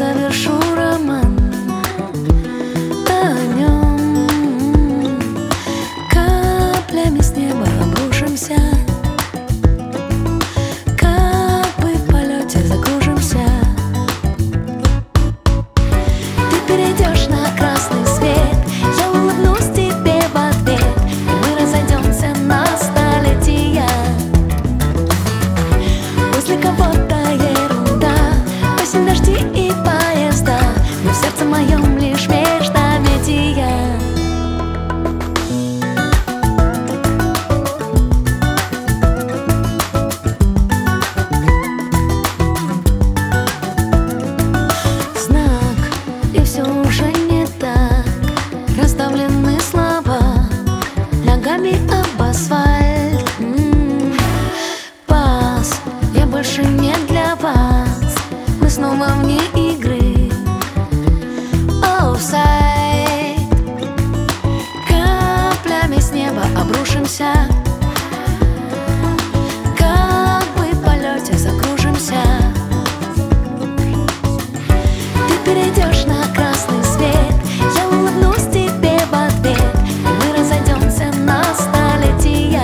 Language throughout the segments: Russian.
завершу роман о нем. Каплями с неба обрушимся, как бы в полете закружимся. Ты перейдешь на красный свет, я улыбнусь тебе в ответ, и мы разойдемся на столетия. После кого-то ерунда, осень, дожди и поезда, но в сердце моем лишь междометия. Знак, и все уже не так, расставлены слова ногами об асфальт. Пас, я больше не для вас, мы снова вне игры. Офсайд, каплями с неба обрушимся, как бы в полете закружимся. Ты перейдешь на красный свет, я улыбнусь тебе в ответ, и мы разойдемся на столетия.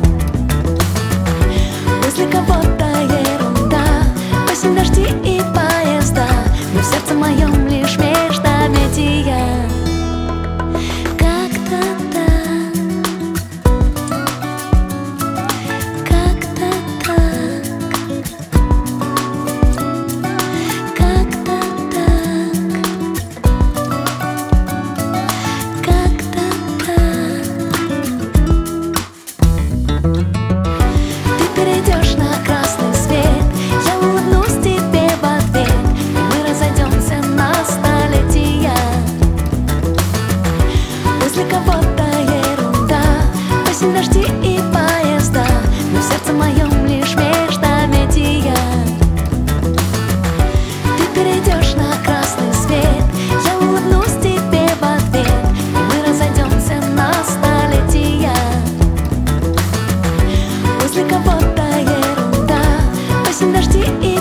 После кого-то ерунда, осень, дожди и поезда, но в сердце моем лишь междометия. Как-то так, как-то так, как-то так, как-то так. Ты перейдешь на красный свет, я улыбнусь тебе в ответ, и мы разойдемся на столетия. После кого-то ерунда, осень, дожди и поезда, но в сердце моем лишь междометия. Ты перейдешь на красный свет, я улыбнусь тебе в ответ, и мы разойдемся на столетия. После кого-то ерунда, осень, дожди и